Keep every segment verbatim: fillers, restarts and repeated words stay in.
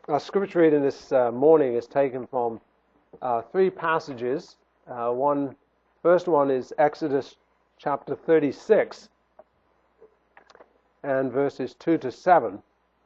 Our scripture reading this uh, morning is taken from uh, three passages. Uh, one, first one is Exodus chapter thirty-six and verses two to seven.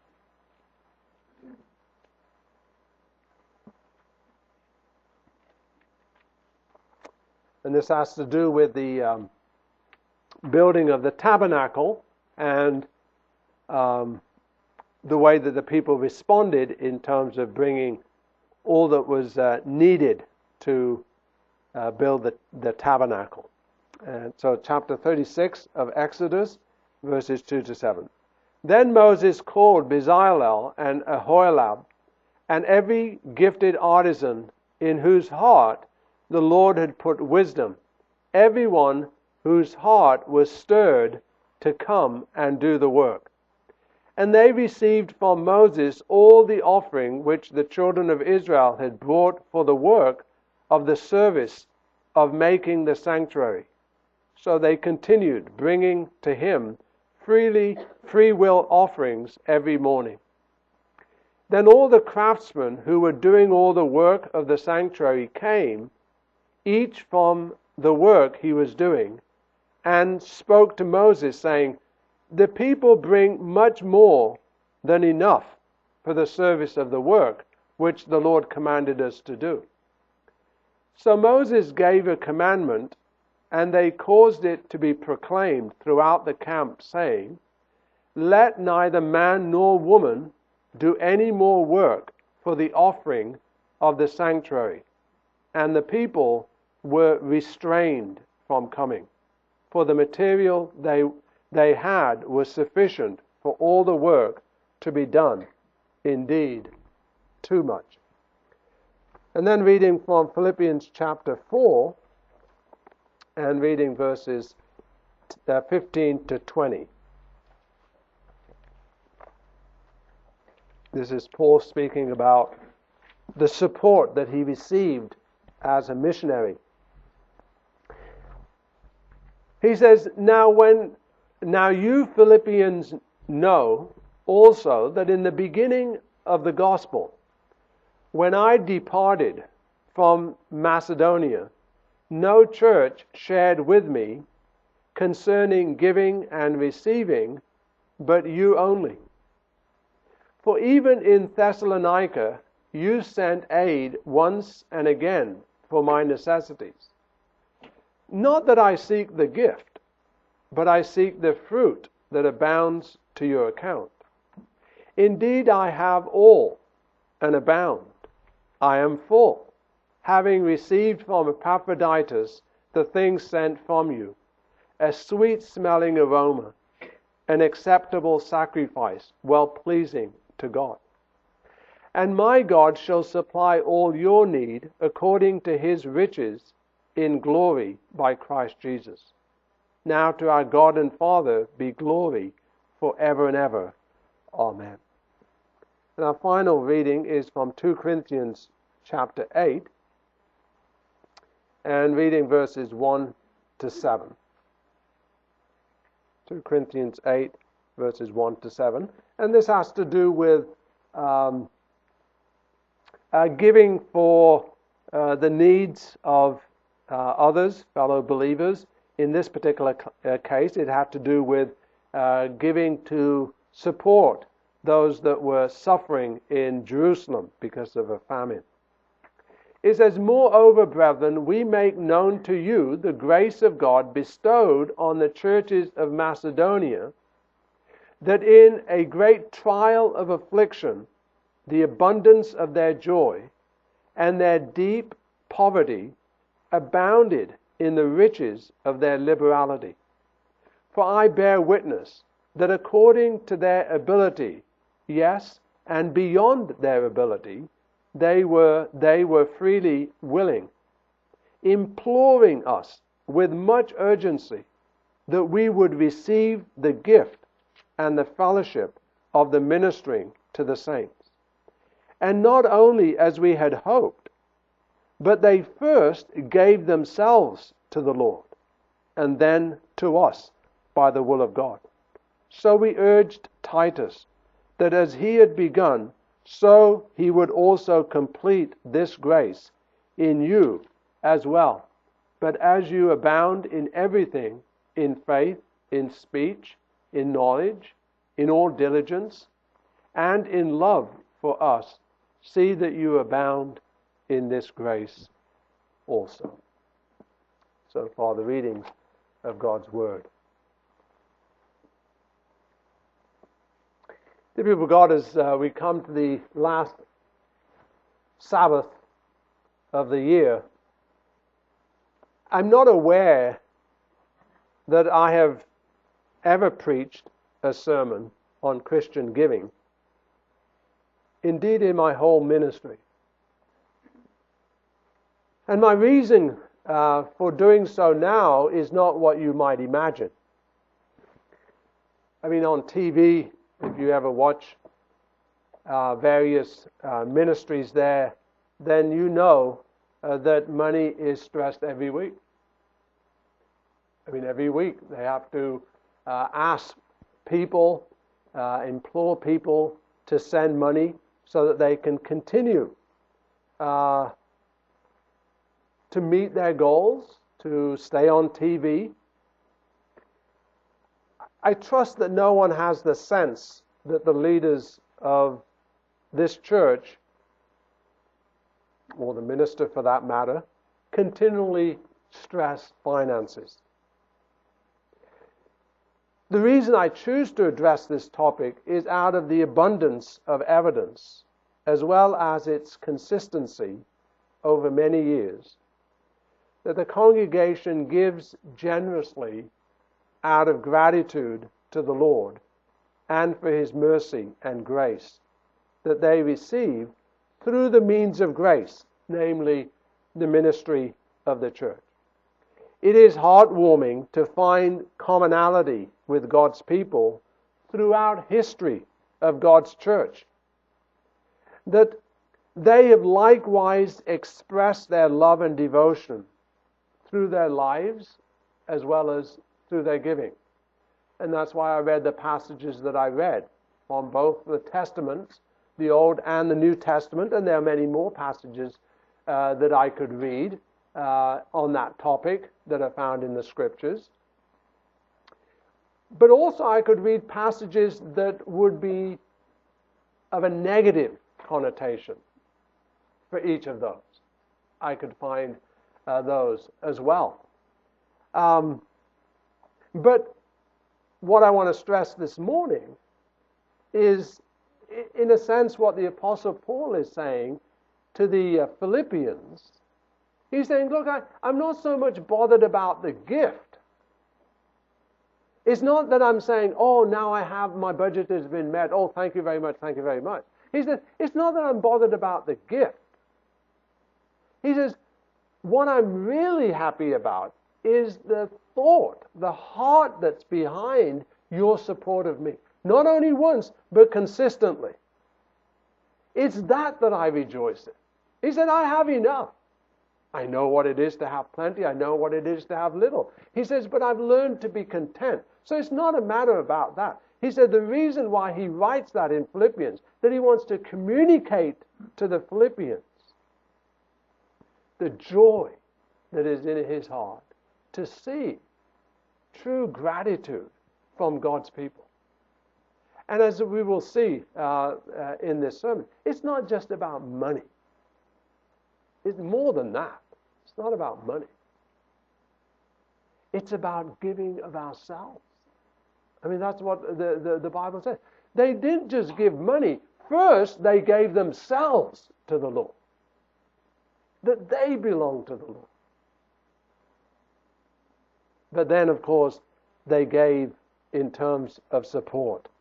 And this has to do with the um, building of the tabernacle and um, the way that the people responded in terms of bringing all that was uh, needed to uh, build the, the tabernacle. And so chapter thirty-six of Exodus, verses two to seven. Then Moses called Bezalel and Aholiab and every gifted artisan in whose heart the Lord had put wisdom, everyone whose heart was stirred to come and do the work. And they received from Moses all the offering which the children of Israel had brought for the work of the service of making the sanctuary. So they continued bringing to him freely free will offerings every morning. Then all the craftsmen who were doing all the work of the sanctuary came, each from the work he was doing, and spoke to Moses, saying, "The people bring much more than enough for the service of the work which the Lord commanded us to do." So Moses gave a commandment, and they caused it to be proclaimed throughout the camp, saying, "Let neither man nor woman do any more work for the offering of the sanctuary." And the people were restrained from coming, for the material they they had was sufficient for all the work to be done, indeed, too much. And then reading from Philippians chapter four, and reading verses fifteen to twenty. This is Paul speaking about the support that he received as a missionary. He says, Now when Now you Philippians know also that in the beginning of the gospel, when I departed from Macedonia, no church shared with me concerning giving and receiving, but you only. For even in Thessalonica you sent aid once and again for my necessities. Not that I seek the gift, but I seek the fruit that abounds to your account. Indeed, I have all and abound. I am full, having received from Epaphroditus the things sent from you, a sweet-smelling aroma, an acceptable sacrifice, well-pleasing to God. And my God shall supply all your need according to his riches in glory by Christ Jesus. Now to our God and Father be glory forever and ever. Amen. And our final reading is from Second Corinthians chapter eight, and reading verses one to seven. Second Corinthians eight, verses one to seven. And this has to do with um, uh, giving for uh, the needs of uh, others, fellow believers. In this particular case, it had to do with uh, giving to support those that were suffering in Jerusalem because of a famine. It says, "Moreover, brethren, we make known to you the grace of God bestowed on the churches of Macedonia, that in a great trial of affliction, the abundance of their joy and their deep poverty abounded in the riches of their liberality. For I bear witness that according to their ability, yes, and beyond their ability, they were they were freely willing, imploring us with much urgency that we would receive the gift and the fellowship of the ministering to the saints. And not only as we had hoped, but they first gave themselves to the Lord, and then to us by the will of God. So we urged Titus that as he had begun, so he would also complete this grace in you as well. But as you abound in everything, in faith, in speech, in knowledge, in all diligence, and in love for us, see that you abound in this grace also. So far, the readings of God's Word. Dear people of God, as uh, we come to the last Sabbath of the year, I'm not aware that I have ever preached a sermon on Christian giving. Indeed, in my whole ministry. And my reason uh, for doing so now is not what you might imagine. I mean, on T V, if you ever watch uh, various uh, ministries there, then you know uh, that money is stressed every week. I mean, every week they have to uh, ask people, uh, implore people to send money so that they can continue uh, to meet their goals, to stay on T V. I trust that no one has the sense that the leaders of this church, or the minister for that matter, continually stress finances. The reason I choose to address this topic is out of the abundance of evidence, as well as its consistency over many years, that the congregation gives generously out of gratitude to the Lord and for His mercy and grace that they receive through the means of grace, namely the ministry of the church. It is heartwarming to find commonality with God's people throughout history of God's church, that they have likewise expressed their love and devotion through their lives as well as through their giving. And that's why I read the passages that I read from both the Testaments, the Old and the New Testament, and there are many more passages uh, that I could read uh, on that topic that are found in the Scriptures. But also I could read passages that would be of a negative connotation for each of those. I could find uh, those as well. Um, but what I want to stress this morning is, in a sense, what the Apostle Paul is saying to the uh, Philippians. He's saying, look, I, I'm not so much bothered about the gift. It's not that I'm saying, oh, now I have, my budget has been met. Oh, thank you very much, thank you very much. He says, it's not that I'm bothered about the gift. He says, what I'm really happy about is the thought, the heart that's behind your support of me. Not only once, but consistently. It's that that I rejoice in. He said, I have enough. I know what it is to have plenty. I know what it is to have little. He says, but I've learned to be content. So it's not a matter about that. He said the reason why he writes that in Philippians, that he wants to communicate to the Philippians the joy that is in his heart to see true gratitude from God's people. And as we will see uh, uh, in this sermon, it's not just about money. It's more than that. It's not about money. It's about giving of ourselves. I mean, that's what the, the, the Bible says. They didn't just give money. First, they gave themselves to the Lord. That they belong to the Lord. But then, of course, they gave in terms of support.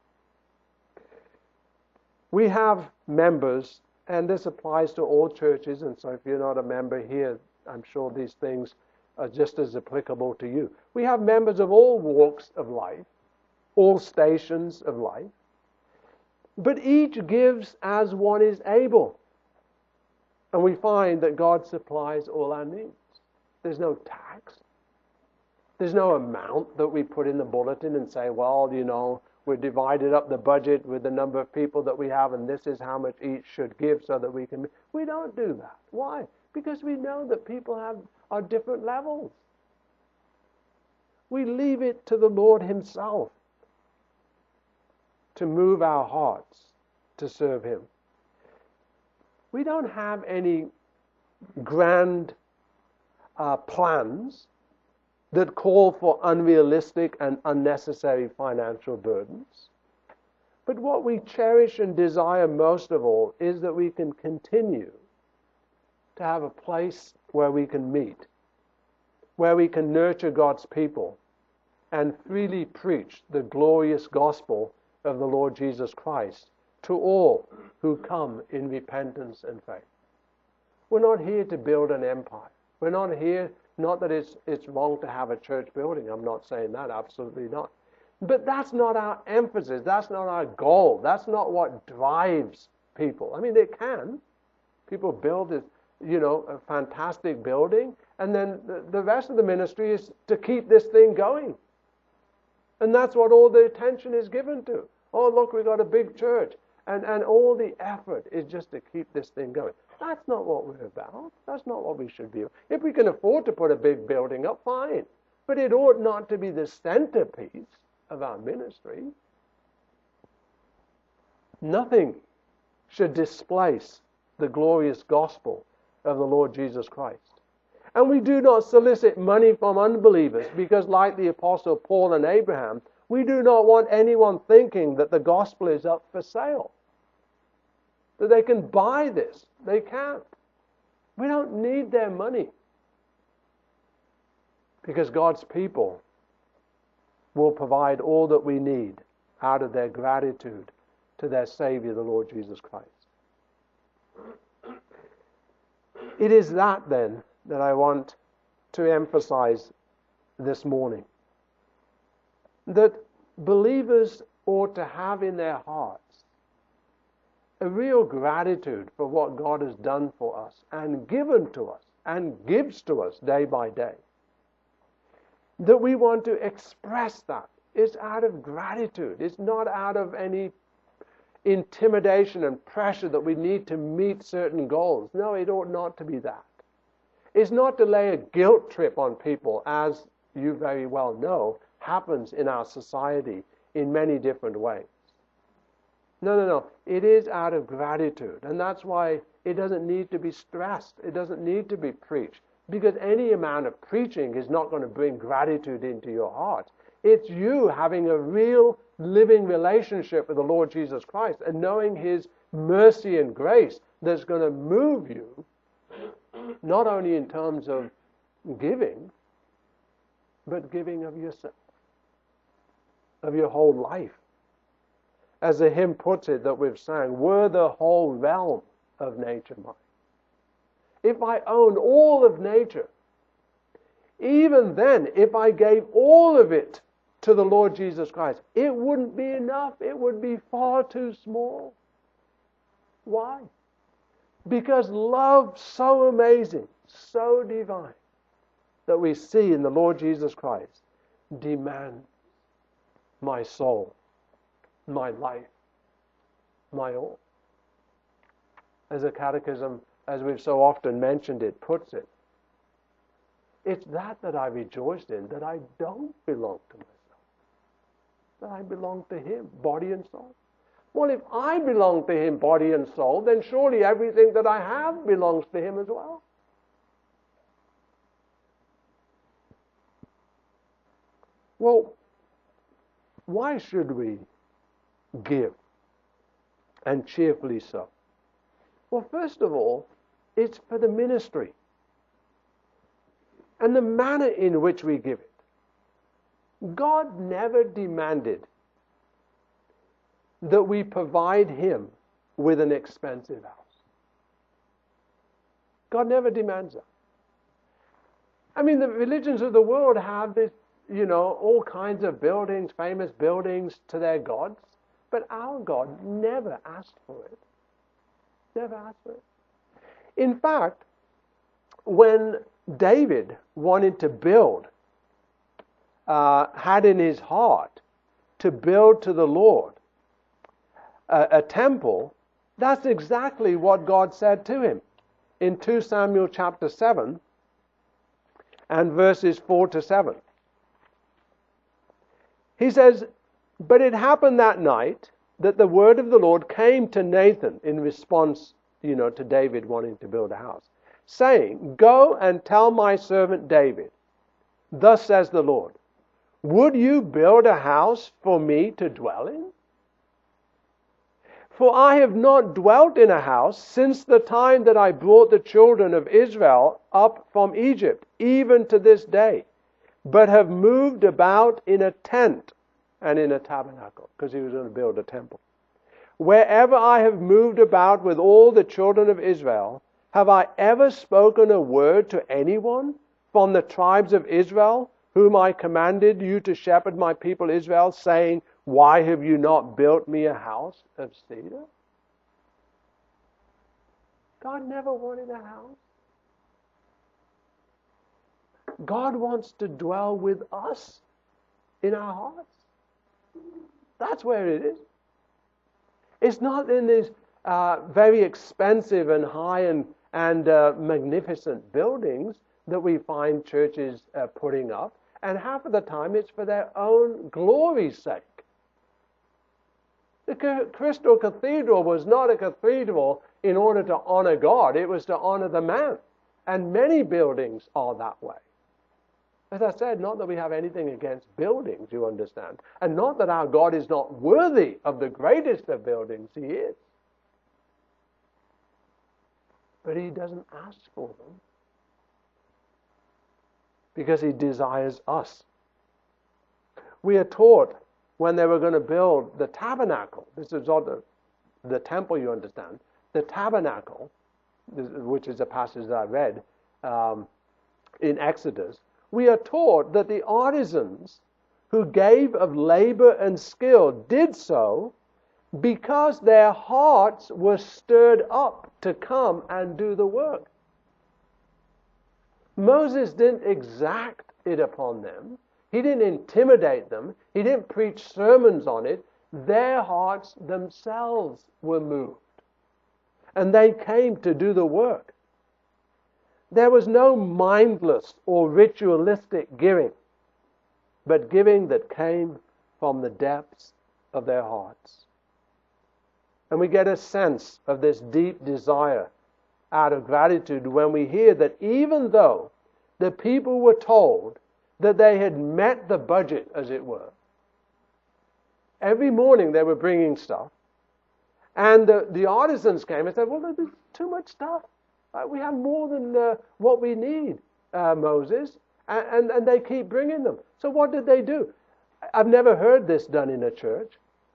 We have members, and this applies to all churches, and so if you're not a member here, I'm sure these things are just as applicable to you. We have members of all walks of life, all stations of life, but each gives as one is able. And we find that God supplies all our needs. There's no tax. There's no amount that we put in the bulletin and say, well, you know, we're divided up the budget with the number of people that we have, and this is how much each should give so that we can... We don't do that. Why? Because we know that people have are different levels. We leave it to the Lord himself to move our hearts to serve him. We don't have any grand uh, plans that call for unrealistic and unnecessary financial burdens. But what we cherish and desire most of all is that we can continue to have a place where we can meet, where we can nurture God's people and freely preach the glorious gospel of the Lord Jesus Christ to all who come in repentance and faith. We're not here to build an empire. We're not here, not that it's it's wrong to have a church building. I'm not saying that, absolutely not. But that's not our emphasis. That's not our goal. That's not what drives people. I mean, they can. People build this, you know, a fantastic building, and then the, the rest of the ministry is to keep this thing going. And that's what all the attention is given to. Oh, look, we've got a big church. And, and all the effort is just to keep this thing going. That's not what we're about. That's not what we should be. If we can afford to put a big building up, fine. But it ought not to be the centerpiece of our ministry. Nothing should displace the glorious gospel of the Lord Jesus Christ. And we do not solicit money from unbelievers because, like the Apostle Paul and Abraham, we do not want anyone thinking that the gospel is up for sale, that they can buy this. They can't. We don't need their money, because God's people will provide all that we need out of their gratitude to their Savior, the Lord Jesus Christ. It is that, then, that I want to emphasize this morning. That believers ought to have in their hearts a real gratitude for what God has done for us and given to us and gives to us day by day. That we want to express that. It's out of gratitude. It's not out of any intimidation and pressure that we need to meet certain goals. No, it ought not to be that. It's not to lay a guilt trip on people, as you very well know happens in our society in many different ways. No, no, no. It is out of gratitude. And that's why it doesn't need to be stressed. It doesn't need to be preached. Because any amount of preaching is not going to bring gratitude into your heart. It's you having a real living relationship with the Lord Jesus Christ and knowing his mercy and grace that's going to move you, not only in terms of giving, but giving of yourself, of your whole life. As the hymn puts it that we've sang, were the whole realm of nature mine. If I owned all of nature, even then, if I gave all of it to the Lord Jesus Christ, it wouldn't be enough. It would be far too small. Why? Because love so amazing, so divine, that we see in the Lord Jesus Christ demands my soul, my life, my all. As the Catechism, as we've so often mentioned it, puts it, it's that that I rejoiced in, that I don't belong to myself, that I belong to him, body and soul. Well, if I belong to him, body and soul, then surely everything that I have belongs to him as well. Well, why should we give, and cheerfully so? Well, first of all, it's for the ministry and the manner in which we give it. God never demanded that we provide him with an expensive house. God never demands that. I mean, the religions of the world have this, you know, all kinds of buildings, famous buildings to their gods, but our God never asked for it. Never asked for it. In fact, when David wanted to build, uh, had in his heart to build to the Lord a, a temple, that's exactly what God said to him in Second Samuel chapter seven and verses four to seven. He says, "But it happened that night that the word of the Lord came to Nathan," in response, you know, to David wanting to build a house, saying, "Go and tell my servant David, thus says the Lord, would you build a house for me to dwell in? For I have not dwelt in a house since the time that I brought the children of Israel up from Egypt, even to this day, but have moved about in a tent and in a tabernacle," because he was going to build a temple. "Wherever I have moved about with all the children of Israel, have I ever spoken a word to anyone from the tribes of Israel, whom I commanded you to shepherd my people Israel, saying, why have you not built me a house of cedar?" God never wanted a house. God wants to dwell with us in our hearts. That's where it is. It's not in these uh, very expensive and high and, and uh, magnificent buildings that we find churches uh, putting up. And half of the time it's for their own glory's sake. The Crystal Cathedral was not a cathedral in order to honor God. It was to honor the man. And many buildings are that way. As I said, not that we have anything against buildings, you understand. And not that our God is not worthy of the greatest of buildings. He is. But he doesn't ask for them, because he desires us. We are taught when they were going to build the tabernacle, this is not the, the temple, you understand, the tabernacle, which is a passage that I read um, in Exodus, we are taught that the artisans who gave of labor and skill did so because their hearts were stirred up to come and do the work. Moses didn't exact it upon them. He didn't intimidate them. He didn't preach sermons on it. Their hearts themselves were moved. And they came to do the work. There was no mindless or ritualistic giving, but giving that came from the depths of their hearts. And we get a sense of this deep desire out of gratitude when we hear that even though the people were told that they had met the budget, as it were, every morning they were bringing stuff, and the, the artisans came and said, well, there's too much stuff. Uh, we have more than uh, what we need, uh, Moses. And, and, and they keep bringing them. So what did they do? I've never heard this done in a church.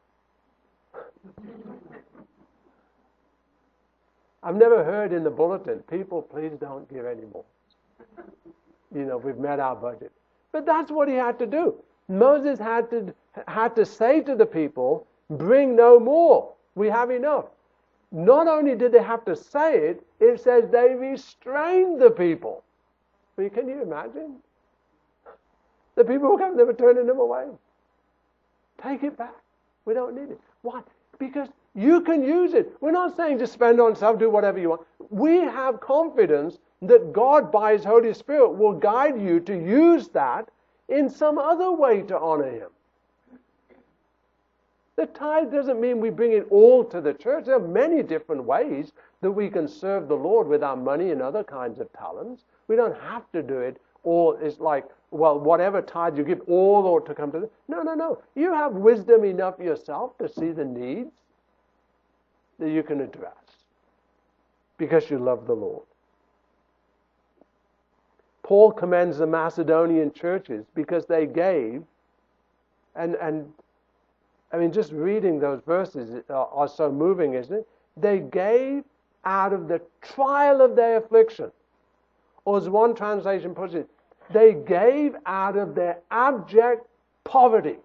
I've never heard in the bulletin, people, please don't give any more. You know, we've met our budget. But that's what he had to do. Moses had to, had to say to the people, bring no more. We have enough. Not only did they have to say it, it says they restrained the people. I mean, can you imagine? The people were coming, they were turning them away. Take it back. We don't need it. Why? Because you can use it. We're not saying just spend on stuff, do whatever you want. We have confidence that God, by His Holy Spirit, will guide you to use that in some other way to honor Him. The tithe doesn't mean we bring it all to the church. There are many different ways that we can serve the Lord with our money and other kinds of talents. We don't have to do it all. It's like, well, whatever tithe you give, all ought to come to the... No, no, no. You have wisdom enough yourself to see the needs that you can address because you love the Lord. Paul commends the Macedonian churches because they gave, and and I mean, just reading those verses are, are so moving, isn't it? They gave out of the trial of their affliction. Or as one translation puts it, they gave out of their abject poverty.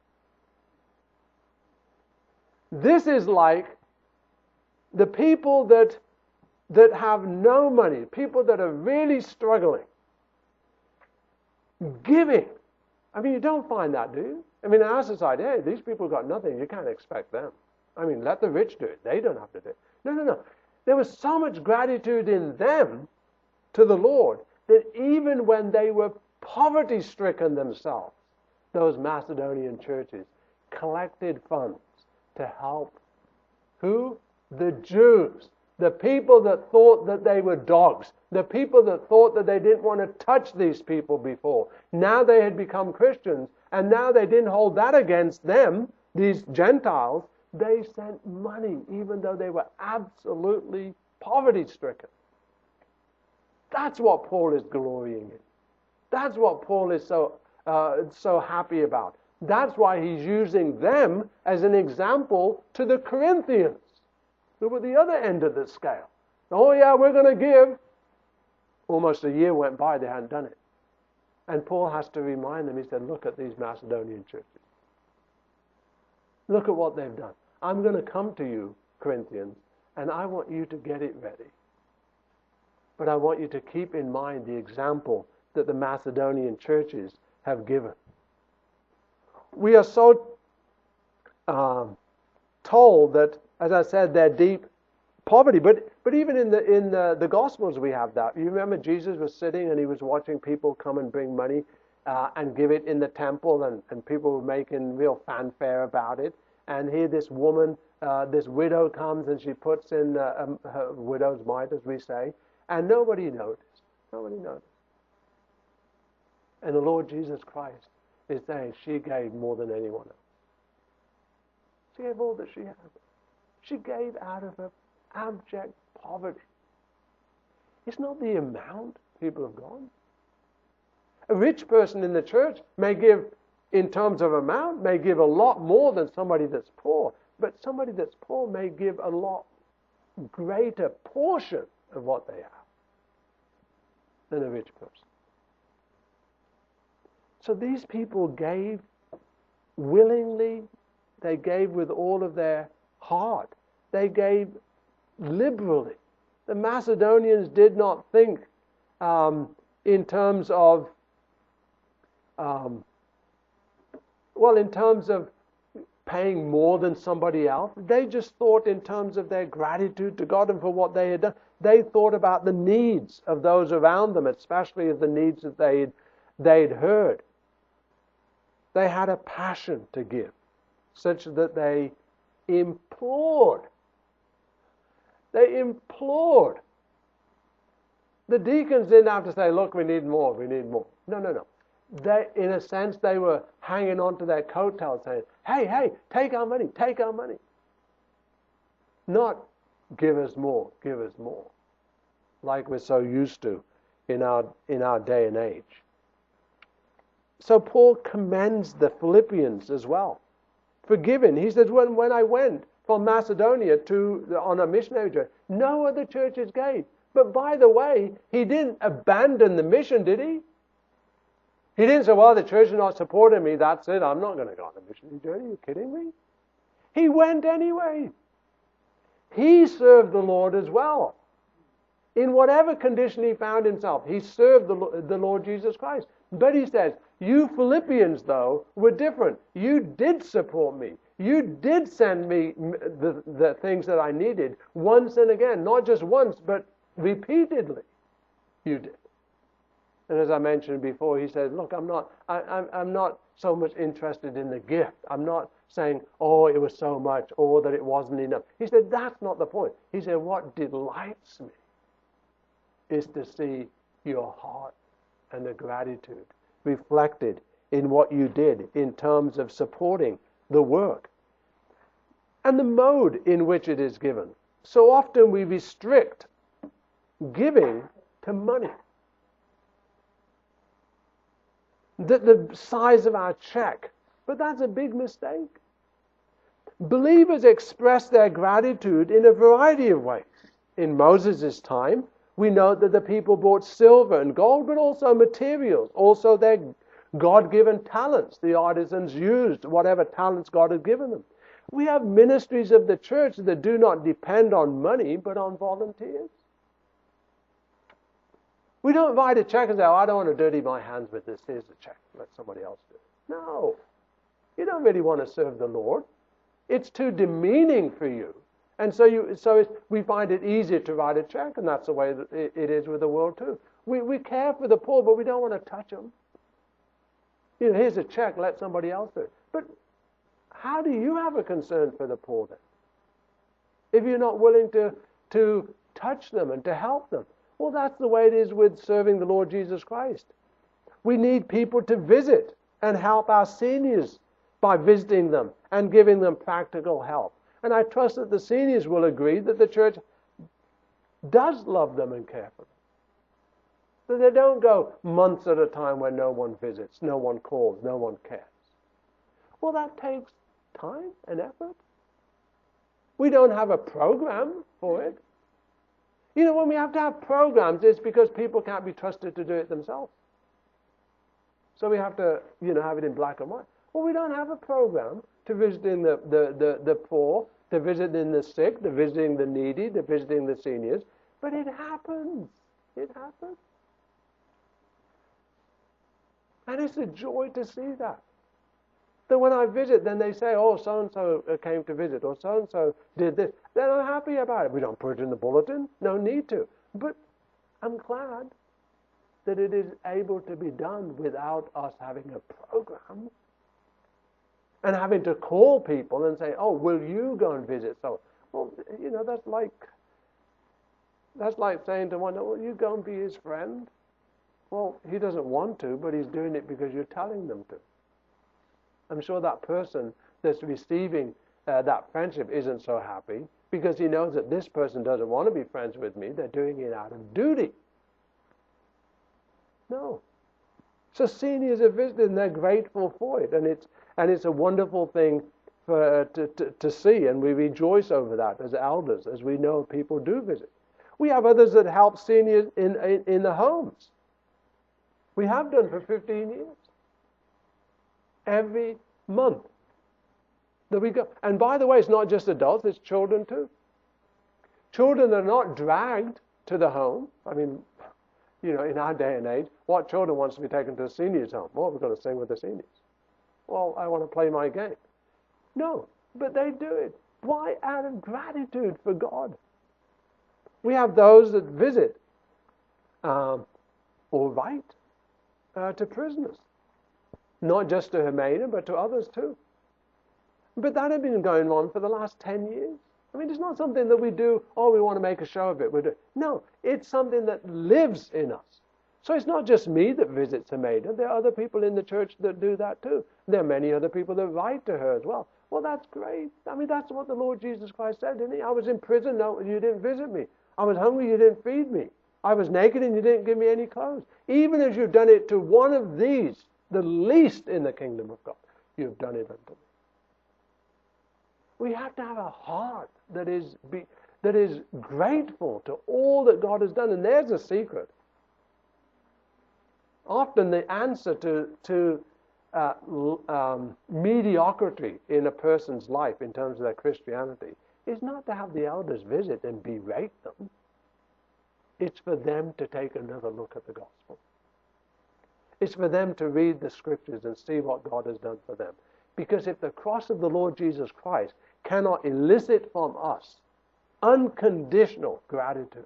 This is like the people that, that have no money, people that are really struggling, giving. I mean, you don't find that, do you? I mean, in our society, hey, these people got nothing. You can't expect them. I mean, let the rich do it. They don't have to do it. No, no, no. There was so much gratitude in them to the Lord that even when they were poverty-stricken themselves, those Macedonian churches collected funds to help who? The Jews. The people that thought that they were dogs. The people that thought that they didn't want to touch these people before. Now they had become Christians, and now they didn't hold that against them, these Gentiles. They sent money even though they were absolutely poverty-stricken. That's what Paul is glorying in. That's what Paul is so uh, so happy about. That's why he's using them as an example to the Corinthians, who were the other end of the scale. Oh yeah, we're going to give. Almost a year went by, they hadn't done it. And Paul has to remind them, he said, look at these Macedonian churches. Look at what they've done. I'm going to come to you, Corinthians, and I want you to get it ready. But I want you to keep in mind the example that the Macedonian churches have given. We are so um, told that, as I said, they're deep poverty. But but even in the in the, the Gospels we have that. You remember Jesus was sitting and he was watching people come and bring money uh, and give it in the temple, and, and people were making real fanfare about it. And here this woman, uh, this widow comes and she puts in uh, um, her widow's mite, as we say, and nobody noticed. Nobody noticed. And the Lord Jesus Christ is saying she gave more than anyone else. She gave all that she had. She gave out of her abject poverty. It's not the amount people have gone. A rich person in the church may give, in terms of amount, may give a lot more than somebody that's poor. But somebody that's poor may give a lot greater portion of what they have than a rich person. So these people gave willingly. They gave with all of their heart. They gave liberally. The Macedonians did not think um, in terms of, um, well, in terms of paying more than somebody else. They just thought in terms of their gratitude to God and for what they had done. They thought about the needs of those around them, especially of the needs that they'd, they'd heard. They had a passion to give, such that they implored. They implored. The deacons didn't have to say, look, we need more, we need more. No, no, no. They, in a sense, they were hanging on to their coattails saying, hey, hey, take our money, take our money. Not give us more, give us more, like we're so used to in our, in our day and age. So Paul commends the Philippians as well for giving. He says, when, when I went from Macedonia to on a missionary journey, no other churches gave. But by the way, he didn't abandon the mission, did he? He didn't say, well, the church is not supporting me, that's it, I'm not going to go on a missionary journey. Are you kidding me? He went anyway. He served the Lord as well. In whatever condition he found himself, he served the, the Lord Jesus Christ. But he says, you Philippians, though, were different. You did support me. You did send me the, the things that I needed once and again. Not just once, but repeatedly. You did. And as I mentioned before, he said, look, I'm not, I, I'm, I'm not so much interested in the gift. I'm not saying, oh, it was so much, or that it wasn't enough. He said, that's not the point. He said, what delights me is to see your heart and the gratitude reflected in what you did in terms of supporting the work and the mode in which it is given. So often we restrict giving to money. The, the size of our check. But that's a big mistake. Believers express their gratitude in a variety of ways. In Moses' time, we know that the people brought silver and gold, but also materials, also their God-given talents. The artisans used whatever talents God had given them. We have ministries of the church that do not depend on money, but on volunteers. We don't write a check and say, oh, I don't want to dirty my hands with this. Here's the check. Let somebody else do it. No. You don't really want to serve the Lord. It's too demeaning for you. And so you, so it's, we find it easier to write a check, and that's the way that it, it is with the world too. We, we care for the poor, but we don't want to touch them. You know, here's a check, let somebody else do it. But how do you have a concern for the poor then? If you're not willing to, to touch them and to help them. Well, that's the way it is with serving the Lord Jesus Christ. We need people to visit and help our seniors by visiting them and giving them practical help. And I trust that the seniors will agree that the church does love them and care for them. That they don't go months at a time when no one visits, no one calls, no one cares. Well, that takes time and effort. We don't have a program for it. You know, when we have to have programs, it's because people can't be trusted to do it themselves. So we have to, you know, have it in black and white. Well, we don't have a program to visiting the, the, the, the poor, to visiting the sick, to visiting the needy, to visiting the seniors. But it happens. It happens. And it's a joy to see that. That when I visit, then they say, oh, so-and-so came to visit, or so-and-so did this. Then I'm happy about it. We don't put it in the bulletin. No need to. But I'm glad that it is able to be done without us having a program and having to call people and say, oh, will you go and visit? So, well, you know, that's like, that's like saying to one, well, you go and be his friend. Well, he doesn't want to, but he's doing it because you're telling them to. I'm sure that person that's receiving uh, that friendship isn't so happy because he knows that this person doesn't want to be friends with me. They're doing it out of duty. No. So seniors are visited and they're grateful for it. And it's, and it's a wonderful thing for, uh, to, to, to see. And we rejoice over that as elders, as we know people do visit. We have others that help seniors in, in, in the homes. We have done for fifteen years. Every month that we go. And by the way, it's not just adults, it's children too. Children are not dragged to the home. I mean, you know, in our day and age, what children wants to be taken to a senior's home? Well, we've got to sing with the seniors. Well, I want to play my game. No, but they do it. Why? Out of gratitude for God. We have those that visit um, or write uh, to prisoners. Not just to Jimena, but to others too. But that had been going on for the last ten years. I mean, it's not something that we do, oh, we want to make a show of it. We do. No, it's something that lives in us. So it's not just me that visits Jimena. There are other people in the church that do that too. There are many other people that write to her as well. Well, that's great. I mean, that's what the Lord Jesus Christ said, didn't he? I was in prison, no, you didn't visit me. I was hungry, you didn't feed me. I was naked and you didn't give me any clothes. Even as you've done it to one of these, the least in the kingdom of God, you've done it unto me. We have to have a heart that is be, that is grateful to all that God has done. And there's a secret. Often the answer to, to uh, um, mediocrity in a person's life in terms of their Christianity is not to have the elders visit and berate them. It's for them to take another look at the gospel. It's for them to read the scriptures and see what God has done for them. Because if the cross of the Lord Jesus Christ cannot elicit from us unconditional gratitude,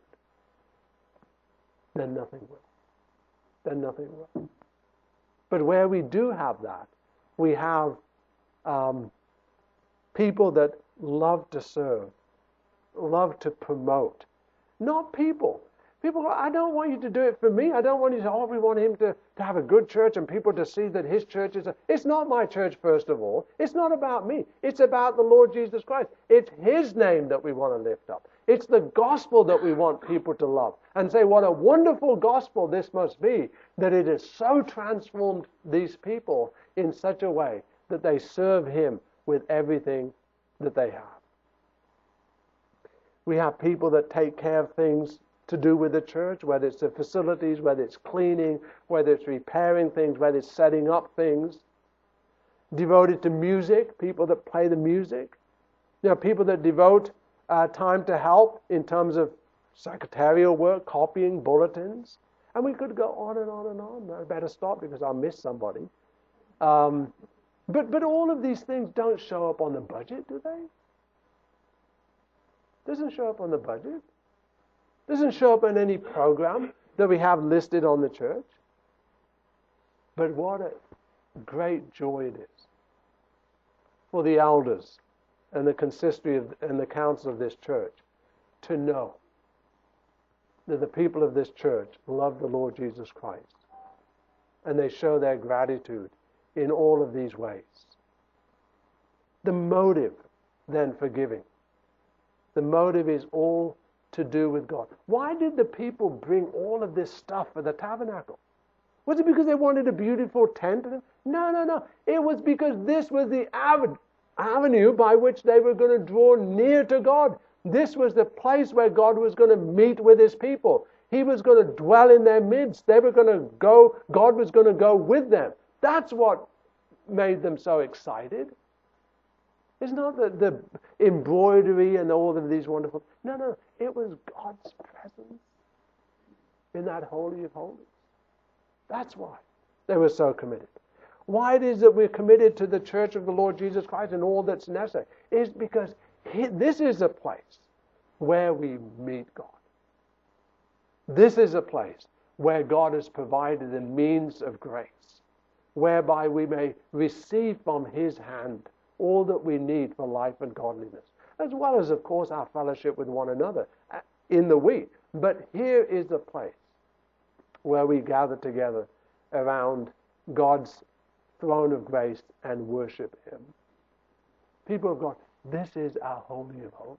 then nothing will. Then nothing will. But where we do have that, we have um, people that love to serve, love to promote. Not people. People go, I don't want you to do it for me. I don't want you to, oh, we want him to, to have a good church and people to see that his church is a... It's not my church, first of all. It's not about me. It's about the Lord Jesus Christ. It's his name that we want to lift up. It's the gospel that we want people to love and say, what a wonderful gospel this must be, that it has so transformed these people in such a way that they serve him with everything that they have. We have people that take care of things to do with the church, whether it's the facilities, whether it's cleaning, whether it's repairing things, whether it's setting up things. Devoted to music, people that play the music. You know, people that devote uh, time to help in terms of secretarial work, copying bulletins. And we could go on and on and on. I better stop because I'll miss somebody. Um, But, but all of these things don't show up on the budget, do they? Doesn't show up on the budget. Doesn't show up in any program that we have listed on the church. But what a great joy it is for the elders and the consistory of, and the council of this church to know that the people of this church love the Lord Jesus Christ. And they show their gratitude in all of these ways. The motive then for giving. The motive is all to do with God. Why did the people bring all of this stuff for the tabernacle? Was it because they wanted a beautiful tent? No, no, no. It was because this was the avenue by which they were going to draw near to God. This was the place where God was going to meet with His people. He was going to dwell in their midst. They were going to go, God was going to go with them. That's what made them so excited. It's not the, the embroidery and all of these wonderful... No, no. It was God's presence in that Holy of Holies. That's why they were so committed. Why it is that we're committed to the church of the Lord Jesus Christ and all that's necessary is because he, this is a place where we meet God. This is a place where God has provided the means of grace, whereby we may receive from His hand all that we need for life and godliness, as well as, of course, our fellowship with one another in the week. But here is a place where we gather together around God's throne of grace and worship Him. People of God, this is our Holy of Holies.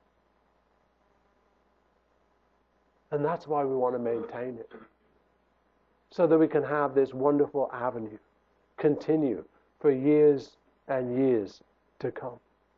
And that's why we want to maintain it, so that we can have this wonderful avenue continue for years and years to come.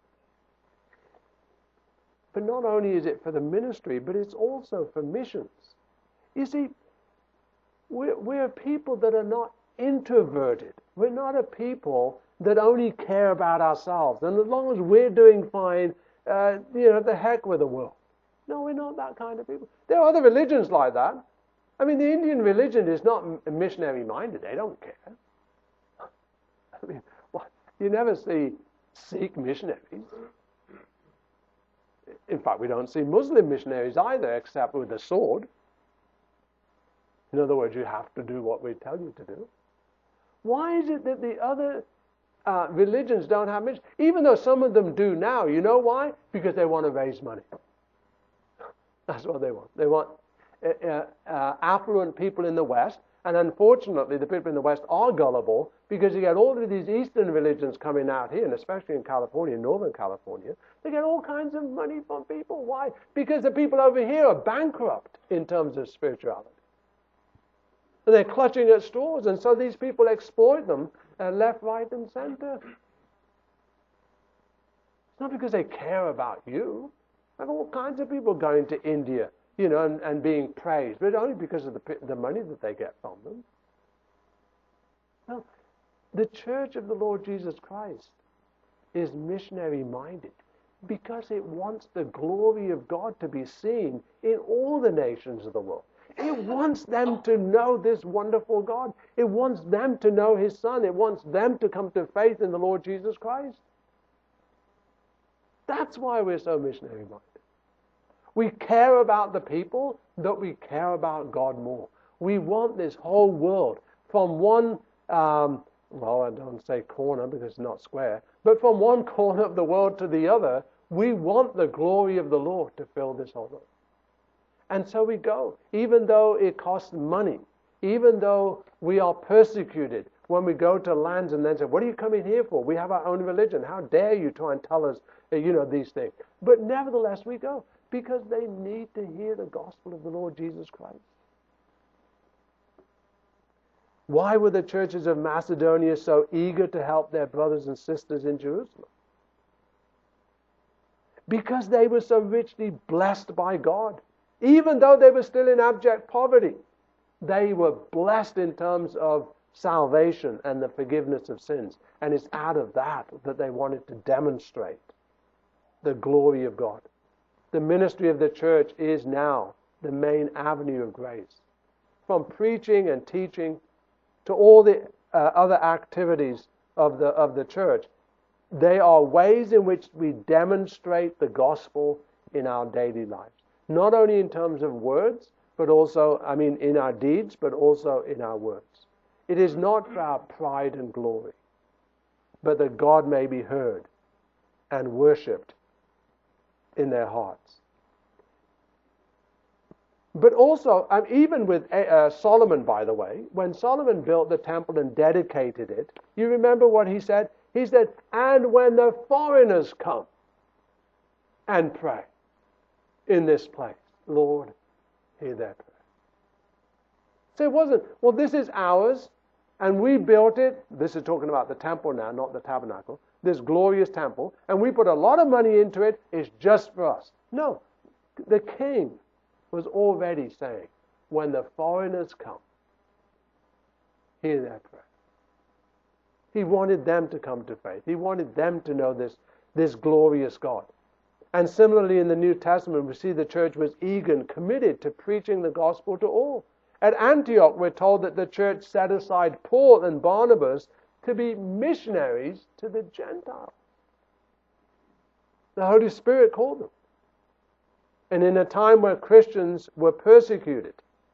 But not only is it for the ministry, but it's also for missions. You see, we're, we're people that are not introverted. We're not a people that only care about ourselves. And as long as we're doing fine, uh, you know, the heck with the world. No, we're not that kind of people. There are other religions like that. I mean, the Indian religion is not missionary-minded. They don't care. I mean, what? You never see Sikh missionaries. In fact, we don't see Muslim missionaries either, except with a sword. In other words, you have to do what we tell you to do. Why is it that the other uh, religions don't have missionaries? Even though some of them do now. You know why? Because they want to raise money. That's what they want. They want uh, uh, affluent people in the West. And unfortunately, the people in the West are gullible, because you get all of these Eastern religions coming out here, and especially in California, Northern California, they get all kinds of money from people. Why? Because the people over here are bankrupt in terms of spirituality. And they're clutching at straws, and so these people exploit them uh, left, right, and center. It's not because they care about you. I have all kinds of people going to India, you know, and, and being praised, but only because of the, the money that they get from them. No, the church of the Lord Jesus Christ is missionary-minded because it wants the glory of God to be seen in all the nations of the world. It wants them to know this wonderful God. It wants them to know His Son. It wants them to come to faith in the Lord Jesus Christ. That's why we're so missionary-minded. We care about the people, but we care about God more. We want this whole world from one, um, well, I don't say corner because it's not square, but from one corner of the world to the other, we want the glory of the Lord to fill this whole world. And so we go, even though it costs money, even though we are persecuted when we go to lands and then say, what are you coming here for? We have our own religion. How dare you try and tell us, you know, these things. But nevertheless, we go because they need to hear the gospel of the Lord Jesus Christ. Why were the churches of Macedonia so eager to help their brothers and sisters in Jerusalem? Because they were so richly blessed by God. Even though they were still in abject poverty, they were blessed in terms of salvation and the forgiveness of sins. And it's out of that that they wanted to demonstrate the glory of God. The ministry of the church is now the main avenue of grace. From preaching and teaching to all the uh, other activities of the, of the church. They are ways in which we demonstrate the gospel in our daily lives. Not only in terms of words, but also, I mean, in our deeds, but also in our words. It is not for our pride and glory, but that God may be heard and worshipped in their hearts. But also, um, even with uh, Solomon, by the way, when Solomon built the temple and dedicated it, you remember what he said? He said, and when the foreigners come and pray in this place, Lord, hear their prayer. So it wasn't, well, this is ours, and we built it. This is talking about the temple now, not the tabernacle. This glorious temple, and we put a lot of money into it. It's just for us. No, the king was already saying, when the foreigners come, hear their prayer. He wanted them to come to faith. He wanted them to know this, this glorious God. And similarly in the New Testament, we see the church was eager and committed to preaching the gospel to all. At Antioch, we're told that the church set aside Paul and Barnabas to be missionaries to the Gentiles. The Holy Spirit called them. And in a time where Christians were persecuted,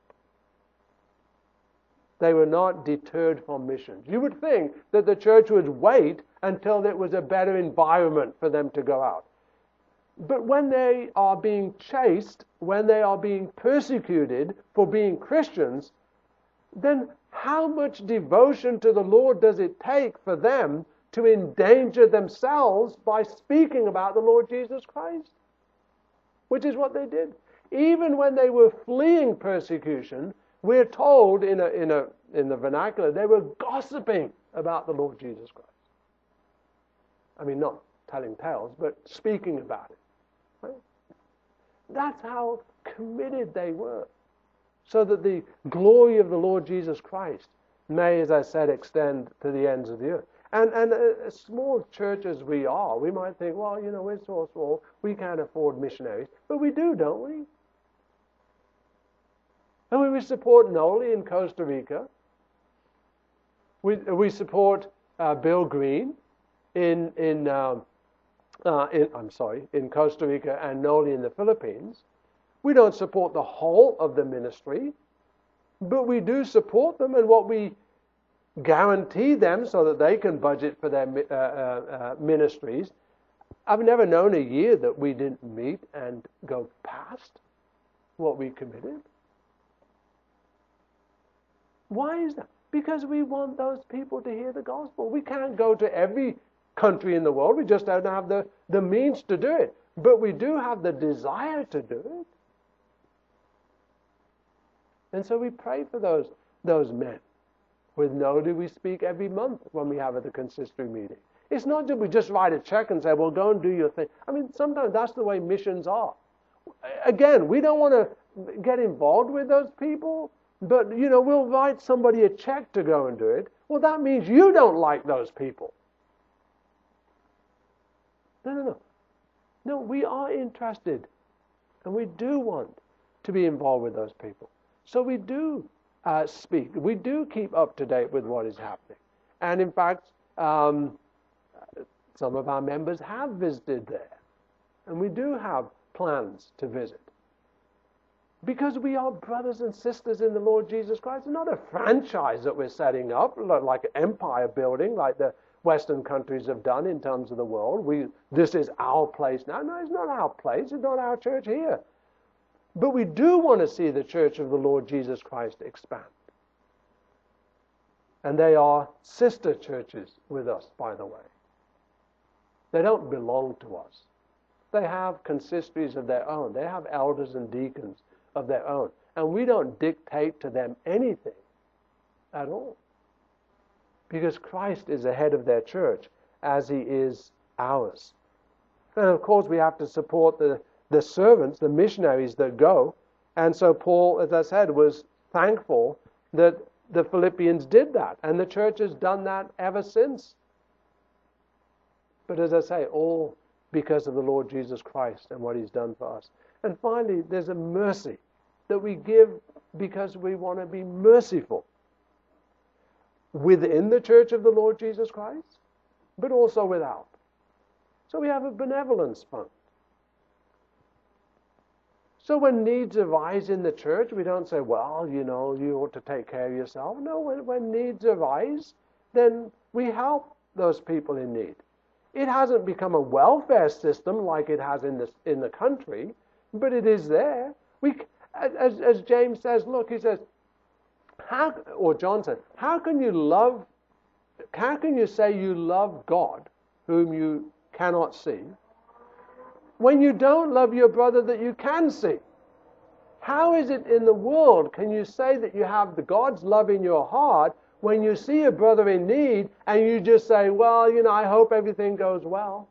they were not deterred from missions. You would think that the church would wait until there was a better environment for them to go out. But when they are being chased, when they are being persecuted for being Christians, then how much devotion to the Lord does it take for them to endanger themselves by speaking about the Lord Jesus Christ? Which is what they did. Even when they were fleeing persecution, we're told in a, in a, in the vernacular, they were gossiping about the Lord Jesus Christ. I mean, not telling tales, but speaking about it. Right? That's how committed they were. So that the glory of the Lord Jesus Christ may, as I said, extend to the ends of the earth. And, and a small church as we are, we might think, well, you know, we're so small, we can't afford missionaries. But we do, don't we? And we support Noli in Costa Rica. We, we support uh, Bill Green in, in, um, uh, in, I'm sorry, in Costa Rica and Noli in the Philippines. We don't support the whole of the ministry, but we do support them, and what we guarantee them so that they can budget for their uh, uh, uh, ministries. I've never known a year that we didn't meet and go past what we committed. Why is that? Because we want those people to hear the gospel. We can't go to every country in the world. We just don't have the, the means to do it. But we do have the desire to do it. And so we pray for those, those men. With Nodi, we speak every month when we have at the consistory meeting. It's not that we just write a check and say, well, go and do your thing. I mean, sometimes that's the way missions are. Again, we don't want to get involved with those people, but, you know, we'll write somebody a check to go and do it. Well, that means you don't like those people. No, no, no. No, we are interested, and we do want to be involved with those people. So we do Uh, speak. We do keep up to date with what is happening. And in fact, um, some of our members have visited there. And we do have plans to visit. Because we are brothers and sisters in the Lord Jesus Christ. It's not a franchise that we're setting up, like an empire building, like the Western countries have done in terms of the world. We, this is our place now. No, it's not our place. It's not our church here. But we do want to see the church of the Lord Jesus Christ expand. And they are sister churches with us, by the way. They don't belong to us. They have consistories of their own. They have elders and deacons of their own. And we don't dictate to them anything at all. Because Christ is the head of their church, as he is ours. And of course we have to support the the servants, the missionaries that go. And so Paul, as I said, was thankful that the Philippians did that. And the church has done that ever since. But as I say, all because of the Lord Jesus Christ and what he's done for us. And finally, there's a mercy that we give because we want to be merciful. within the church of the Lord Jesus Christ, but also without. So we have a benevolence fund. So when needs arise in the church, we don't say, well, you know, you ought to take care of yourself. No, when, when needs arise, then we help those people in need. It hasn't become a welfare system like it has in the, in the country, but it is there. We, as, as James says, look, he says, how, or John said, how can you love, how can you say you love God, whom you cannot see, when you don't love your brother that you can see? How is it in the world can you say that you have the God's love in your heart when you see a brother in need and you just say, well, you know, I hope everything goes well?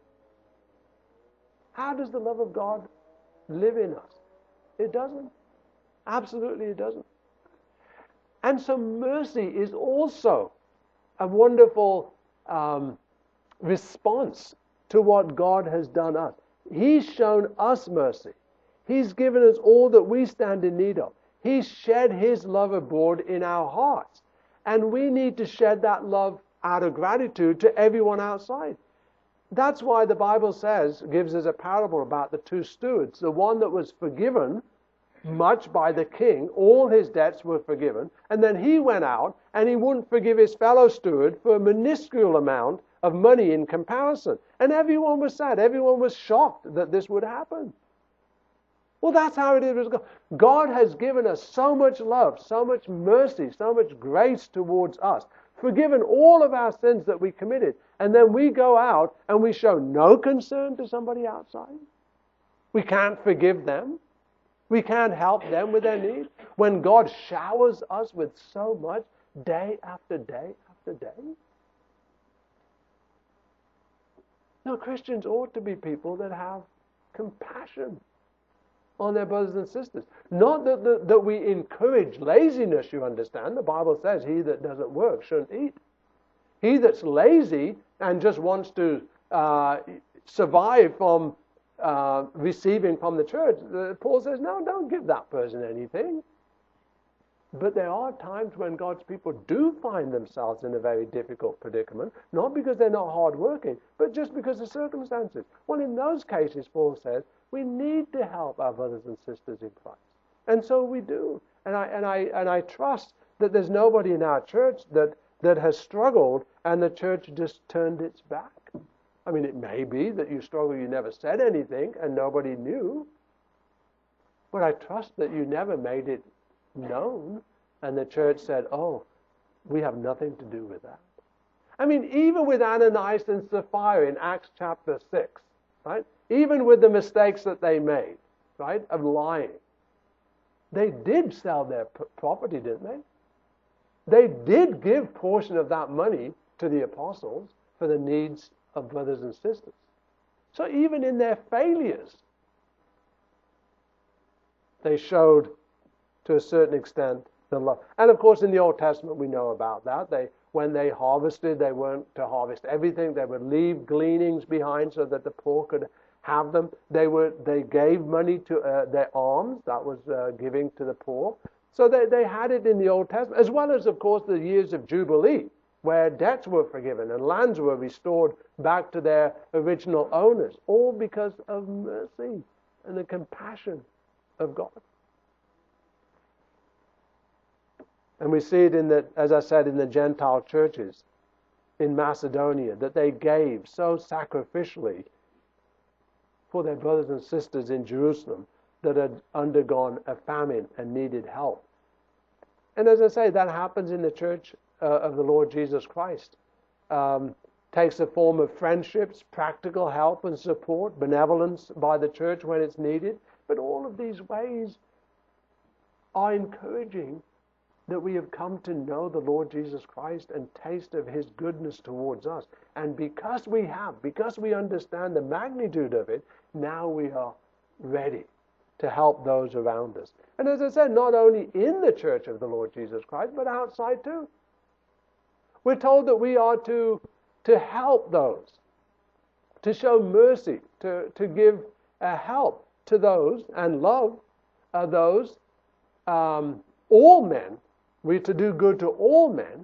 How does the love of God live in us? It doesn't. Absolutely it doesn't. And so mercy is also a wonderful um, response to what God has done us. He's shown us mercy. He's given us all that we stand in need of. He's shed His love abroad in our hearts. And we need to shed that love out of gratitude to everyone outside. That's why the Bible says, gives us a parable about the two stewards. The one that was forgiven much by the king, all his debts were forgiven, and then he went out and he wouldn't forgive his fellow steward for a minuscule amount of money in comparison. And everyone was sad. Everyone was shocked that this would happen. Well, that's how it is with God. God has given us so much love, so much mercy, so much grace towards us, forgiven all of our sins that we committed, and then we go out and we show no concern to somebody outside. We can't forgive them. We can't help them with their need. When God showers us with so much day after day after day. No, Christians ought to be people that have compassion on their brothers and sisters. Not that, that, that we encourage laziness, you understand. The Bible says he that doesn't work shouldn't eat. He that's lazy and just wants to uh, survive from uh, receiving from the church, uh, Paul says, no, don't give that person anything. But there are times when God's people do find themselves in a very difficult predicament, not because they're not hardworking, but just because of circumstances. Well, in those cases, Paul says, we need to help our brothers and sisters in Christ. And so we do. And I and I and I trust that there's nobody in our church that, that has struggled and the church just turned its back. I mean, it may be that you struggle, you never said anything and nobody knew. But I trust that you never made it known and the church said, oh, we have nothing to do with that. I mean, even with Ananias and Sapphira in Acts chapter six, right? Even with the mistakes that they made, right, of lying, they did sell their property, didn't they? They did give portion of that money to the apostles for the needs of brothers and sisters. So even in their failures, they showed, to a certain extent, the love. And of course, in the Old Testament, we know about that. They, when they harvested, they weren't to harvest everything. They would leave gleanings behind so that the poor could have them. They were they gave money to uh, their alms. That was uh, giving to the poor. So they, they had it in the Old Testament, as well as, of course, the years of Jubilee, where debts were forgiven and lands were restored back to their original owners, all because of mercy and the compassion of God. And we see it in the, as I said, in the Gentile churches in Macedonia, that they gave so sacrificially for their brothers and sisters in Jerusalem that had undergone a famine and needed help. And as I say, that happens in the church uh, of the Lord Jesus Christ. Um, takes the form of friendships, practical help and support, benevolence by the church when it's needed. But all of these ways are encouraging that we have come to know the Lord Jesus Christ and taste of His goodness towards us. And because we have, because we understand the magnitude of it, now we are ready to help those around us. And as I said, not only in the church of the Lord Jesus Christ, but outside too. We're told that we are to, to help those, to show mercy, to, to give uh, help to those and love uh, those, um, all men. We're to do good to all men,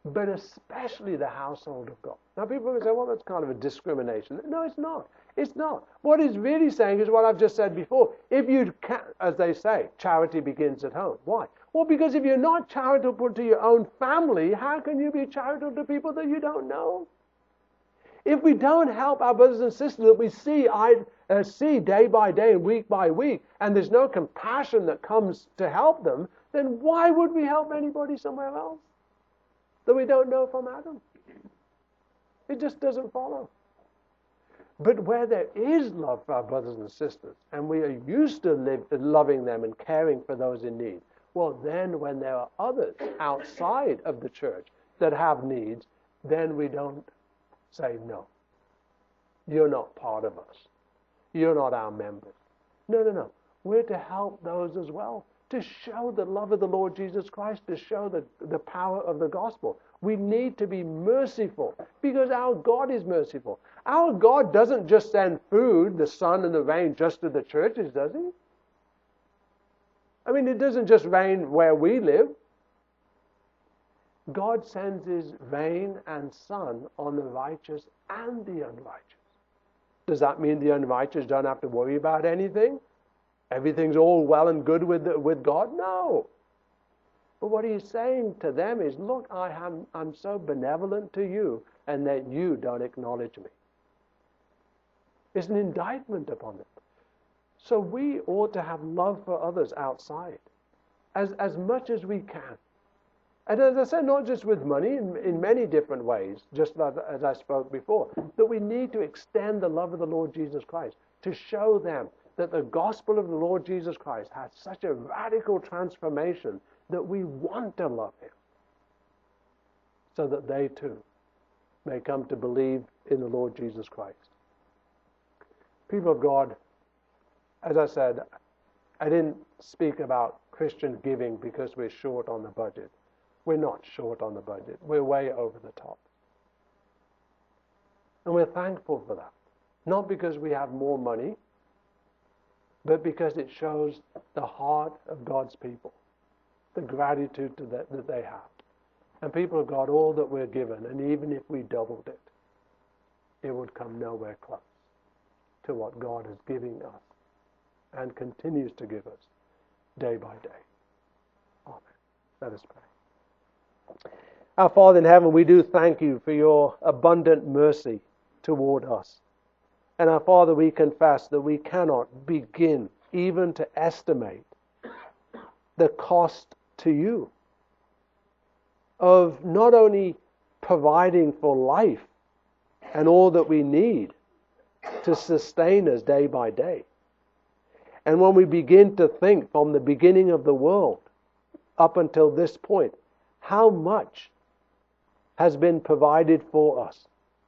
but especially the household of God. Now people will say, well, that's kind of a discrimination. No, it's not. It's not. What he's really saying is what I've just said before. If you can, as they say, charity begins at home. Why? Well, because if you're not charitable to your own family, how can you be charitable to people that you don't know? If we don't help our brothers and sisters that we see, I, uh, see day by day and week by week, and there's no compassion that comes to help them, then why would we help anybody somewhere else that we don't know from Adam? It just doesn't follow. But where there is love for our brothers and sisters, and we are used to live, loving them and caring for those in need, well, then when there are others outside of the church that have needs, then we don't say, no, you're not part of us. You're not our members. No, no, no. We're to help those as well, to show the love of the Lord Jesus Christ, to show the, the power of the gospel. We need to be merciful because our God is merciful. Our God doesn't just send food, the sun and the rain just to the churches, does he? I mean, it doesn't just rain where we live. God sends his rain and sun on the righteous and the unrighteous. Does that mean the unrighteous don't have to worry about anything? Everything's all well and good with, with God? No. But what he's saying to them is, look, I am, I'm so benevolent to you, and that you don't acknowledge me. It's an indictment upon them. So we ought to have love for others outside, as, as much as we can. And as I said, not just with money, in, in many different ways, just as, as I spoke before, that we need to extend the love of the Lord Jesus Christ, to show them that the gospel of the Lord Jesus Christ has such a radical transformation that we want to love him, so that they too may come to believe in the Lord Jesus Christ. People of God, as I said, I didn't speak about Christian giving because we're short on the budget. We're not short on the budget. We're way over the top. And we're thankful for that. Not because we have more money, but because it shows the heart of God's people, the gratitude to that, that they have. And people of God, all that we're given, and even if we doubled it, it would come nowhere close to what God is giving us and continues to give us day by day. Amen. Let us pray. Our Father in heaven, we do thank you for your abundant mercy toward us. And our Father, we confess that we cannot begin even to estimate the cost to you of not only providing for life and all that we need to sustain us day by day. And when we begin to think from the beginning of the world up until this point, how much has been provided for us.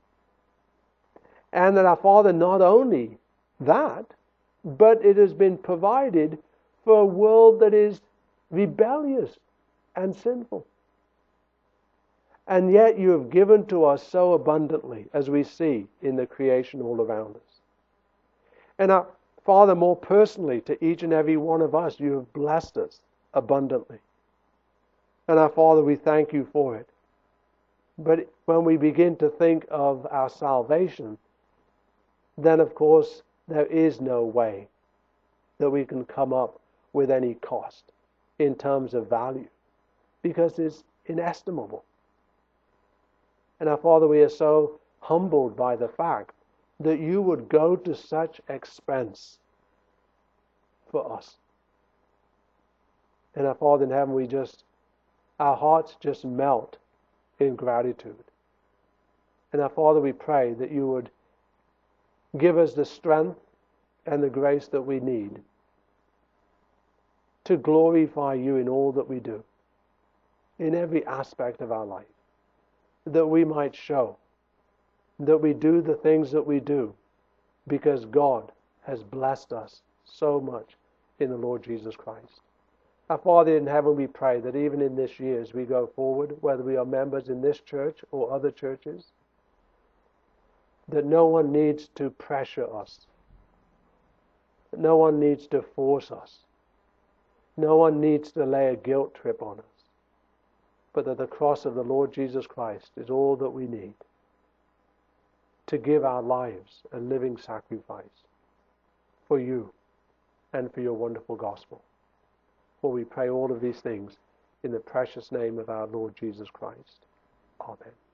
And that our Father, not only that, but it has been provided for a world that is rebellious and sinful. And yet you have given to us so abundantly, as we see in the creation all around us. And our Father, more personally, to each and every one of us, you have blessed us abundantly. And our Father, we thank you for it. But when we begin to think of our salvation, then of course there is no way that we can come up with any cost in terms of value, because it's inestimable. And our Father, we are so humbled by the fact that you would go to such expense for us. And our Father in heaven, we just, our hearts just melt in gratitude. And our Father, we pray that you would give us the strength and the grace that we need to glorify you in all that we do, in every aspect of our life, that we might show that we do the things that we do because God has blessed us so much in the Lord Jesus Christ. Our Father in heaven, we pray that even in this year as we go forward, whether we are members in this church or other churches, that no one needs to pressure us. That no one needs to force us. No one needs to lay a guilt trip on us. but that the cross of the Lord Jesus Christ is all that we need to give our lives a living sacrifice for you and for your wonderful gospel. For we pray all of these things in the precious name of our Lord Jesus Christ. Amen.